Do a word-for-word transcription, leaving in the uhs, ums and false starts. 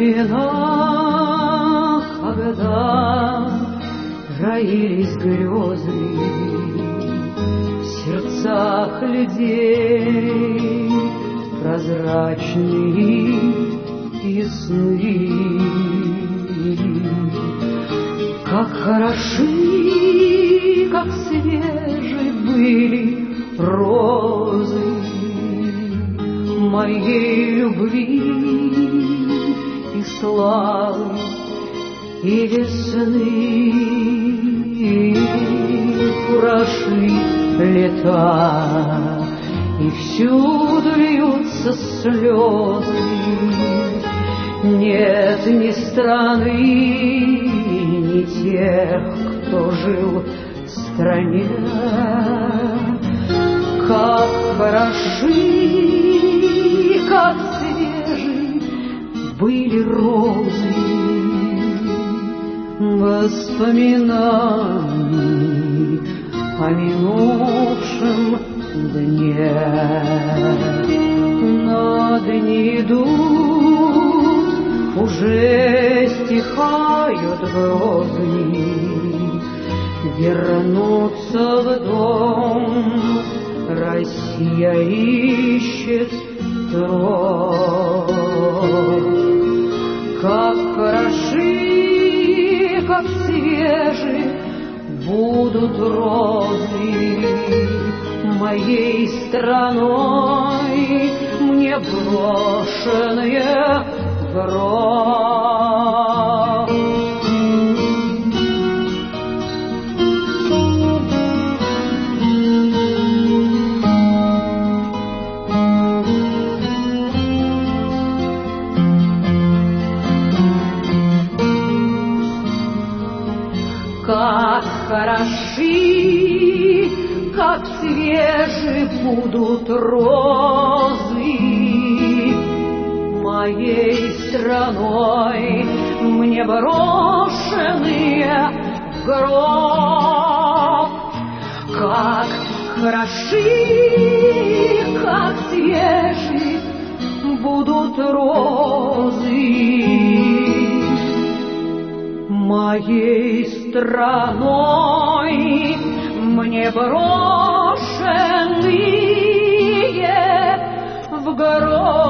времена, когда роились грезы в сердцах людей, прозрачные и сны, как хороши, как свежи были розы моей любви и славы, и весны. Прошли лета, и всюду льются слезы. Нет ни страны, ни тех, кто жил в стране. Как хороши, как свежи были розы воспоминаний о минувшем дне. Но дни идут, уже стихают грозы, вернуться в дом Россия ищет трон. Как хороши, как свежи будут розы моей страной, мне брошенные в гроб. Как хороши, как свежи будут розы моей страной, мне брошенные в гроб. Как хороши, как свежи будут розы моей страной, мне брошенные в гроб.